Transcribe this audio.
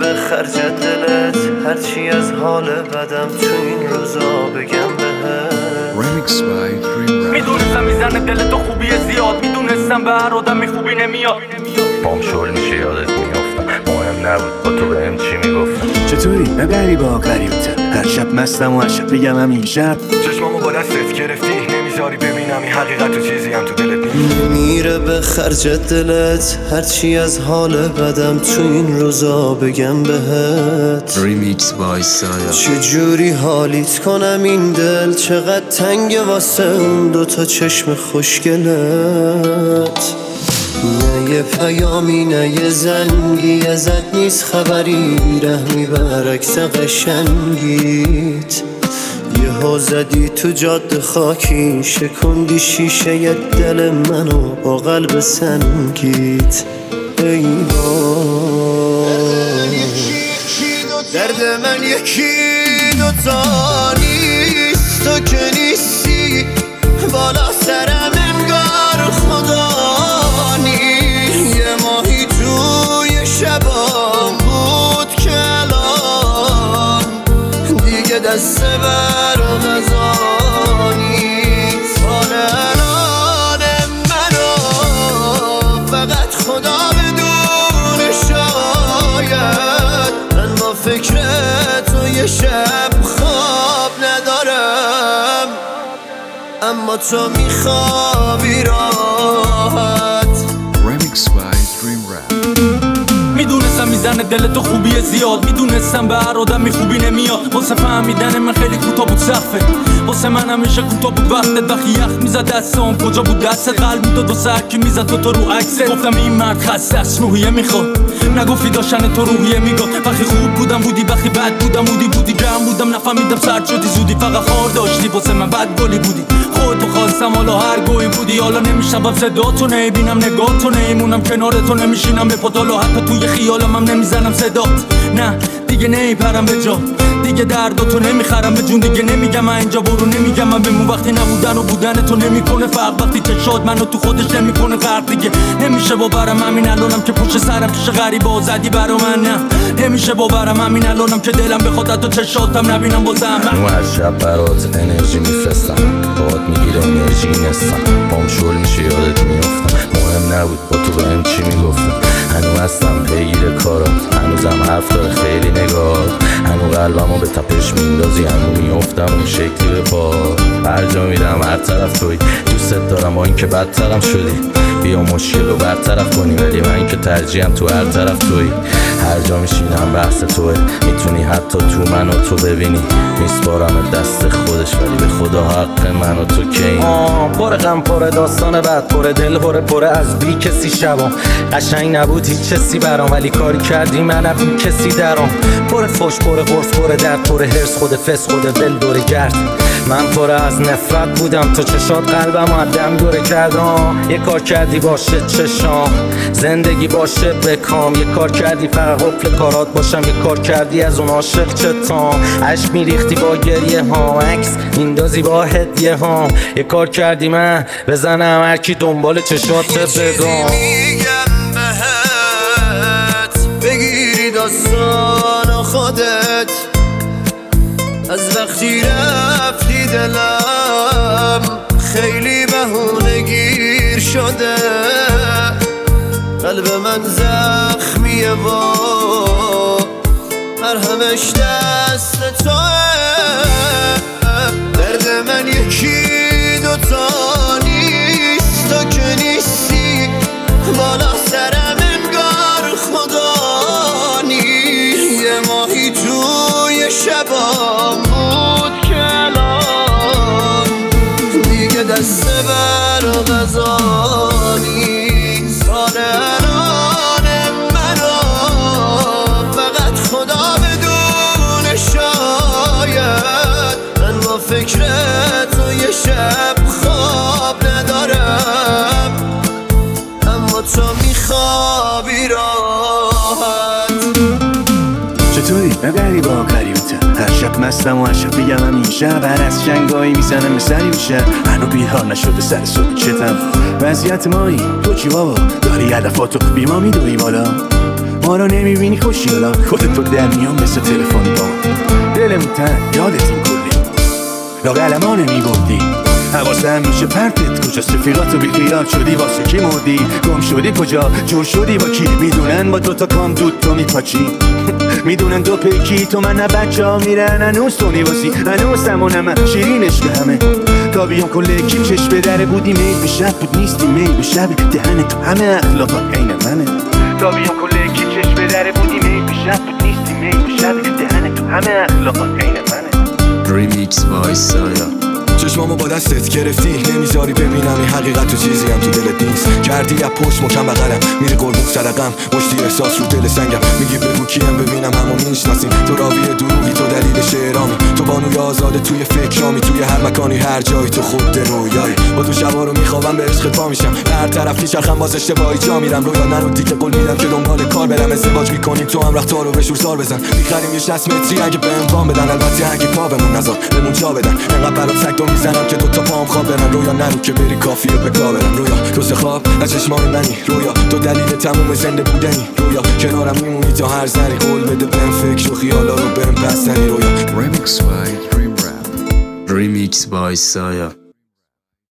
به خرج دلت، هرچی از حال بدم تو این روزا بگم بهت. میدونستم میزنه دل تو خوبی زیاد، میدونستم به هر آدمی خوبی نمیاد. بام شل میشه یادت میافتم، مهم نبود با تو بهم چی میگفتم. چطوری؟ نه غریبا غریبتر، هر شب مستم و هر شب بگم همین شب چشمامو با دستت گرفتی، نمیذاری ببینم این حقیقت و چیزی هم تو دلت میره به خرج دلت، هرچی از حال بدم تو این روزا بگم بهت. ریمیکس بای سایا. چجوری حالیت کنم این دل، چقدر تنگه واسه اون دوتا چشم خوشگلت. نه یه پیامی نه یه زنگی، ازت نیست خبری، رحمی برعکس قشنگیت. یهو زدی تو جاده خاکی، شکوندی شیشه دل منو با قلب سنگیت. ای وای درد من یکی دوتا نیست، تو که نیستی بالا سرم انگار خدا نی. یه ماهی توی شبام بود که الان دیگه دست بر غذا نیست. حال الان منو فقط خدا بدونه، شاید من با فکر تو یه شب خواب ندارم، اما تو میخوابی راحت. میدونستم میزنه دل تو خوبی زیاد، میدونستم به هر آدمی خوبی نمیاد. واسه فهمیدن من خیلی کوتاه بود سقفه، واسه من همیشه کوتاه بود وقتت. وقتی یخ میزد دستم کجا بود دستت، قلب میداد واسه هرکی میزد تو روح عکست. گفتم این مرد خسته است روحیه میخواد، نگفتی داشتن تو روحیه میگاد. وقتی خوب بودم بودی، وقتی بد بودم بودی گرم بودم نفهمیدم سرد شدی زودی. فقط خار داشتی واسه من بد گلی بودی، خودتو خواستم حالا هر گوی بودی. حالا نمیشنوم صداتو، نمیبینم نگاهتو، نمیمونم کنارتو، نمیشینم به پاتالو، حتی توی خیالم هم نمیزنم صدات. نه دیگه نمیپرم به جا، دیگه درداتو نمیخرم به جون. دیگه نمیگم من اینجا برو، نمیگم من بمون. وقتی نبودن و بودن تو نمیکنه فرق، وقتی چشات منو تو خودش نمیکنه غرق. دیگه نمیشه باورم همین الانم که پشت سرم پیش غریبا زدی برا من. نه نمیشه باورم همین الانم که دلم بخواد حتی چشاتم نبینم بازم. من هر شب برات انرژی میفرستم، باد میگیره انرژی نستم. بام شل میشه یادت میافتم، مهم نبود با تو بهم چی میگفتم. هنوز هستم پیگیر کارات، هنوزم حرف داره خیلی نگاه. هنوز قلبمو به تپش میندازی، هنوز میافتم اون شکلی به پا. هر جا میرم هر طرف توی، دوستت دارم با این که بدترم شدی. بیا مشکل رو برطرف کنی، ولی من که ترجیحم تو هر طرف توی. هر جا میشینم بحث توه، میتونی حتی تو منو تو ببینی. میسپارم دست خودش، ولی به خدا حق منو تو کی. پر غم پر داستان بعد، پر دل پر از بی کسی شبام. قشنگ نبود هیچ چیزی برام، ولی کاری کردی من بی کسی درام. پر فوش پر قرص پر درد پر هرس، خود فس خود دل دور گرد. من پر از نفرت بودم، تو چشات قلبم آدم دوره کردم. یه کار کردی باشه چشام، زندگی باشه بکام. یه کار کردی فقط قفل کارات باشم، یه کار کردی از اون عاشق چتام. عشق میریختی با گریه ها، عکس میندازی با هدیه ها. یه کار کردی من بزنم هرکی دنبال چشات بگم. میگم بهت بگیری داستان خودت، از وقتی رفتی دلم خیلی بهونه گیر شده. قلب من زخمیه و مرهمش دست توه. درد من یکی دوتا نیست، تو که نیستی بالا سرم انگار خدا نی. یه ماهی توی شبام بود که الان دیگه دست بر غذا نیست. حال الان منو فقط خدا بدونه، شاید من با فکر تو یه شب خواب ندارم، اما تو میخوابی راحت. چطوری؟ نه غریبا غریبتر، هر شب مستم و هر شب بگم همین شب. هر از شنگایی میزنم به سری میشه، هنو بیحال نشده سر صبح چتم. وضعیت مایی تو چی بابا؟ داری هدفاتو بی ما میدوی بالا. ما رو نمیبینی خوشیالا خودت رو در میان مثل تلفنی با دلمون تن یادت این کلی لاقلمان میبردی حواسم میشه پرتت کجاست رفیقاتو بی خیال شدی واسه کی مردی گم شدی کجا جور شدی با کی میدونن با دوتا کام دود تو میپاچی میدونن دو پیکی تو من نه بچه ها میرن هنوز تو نیواسی هنوز همونم شیرینش به همه تا بیام کل کی چشم به در بودی میل به شب بود نیستی میل به شب دهن تو همه اخلاقا عین منه تا بیام کل کی چشم به در بودی میل به شب بود نیستی میل به شب دهن تو همه اخلاقا عین منه ریمیکس وای سایا چشمامو با دستت گرفتی نمیذاری ببینم این حقیقت تو چیزی هم تو دلت نیست کردی از پشت مکم بغلم میری قربون سرقم مشتی احساس رو دل سنگم میگی بگو کیم ببینم همو میشناسیم تو راوی دروغی تو دلیل شعرامی تو بانوی آزاده توی فکرامی توی هر مکانی هر جایی تو خود رویایی با تو شبا رو میخوابم به عشقت پا میشم هر طرف میچرخم باز اشتباهی جا میرم رویا نرو دیگه قول میدم که دنبال کار برم ازدواج میکنیم تو هم رفتار رو به شور سار بزن میخریم یه 60 متری اگه بهم وام بدن البته اگه پا بمون نذار بمون جا بدن انقدر برات سگ میزنم که دوتا پام خواب برن رویا نرو که بری کافی رو بکا برن رویا تو سه خواب از چشمای منی رویا تو دلیل تموم زنده بودنی رویا کنارم میمونی تا هر زنی قول بده بهم فکر و خیالا رو بهم پس زنی رویا Remix by Dream Rap Remix by Saya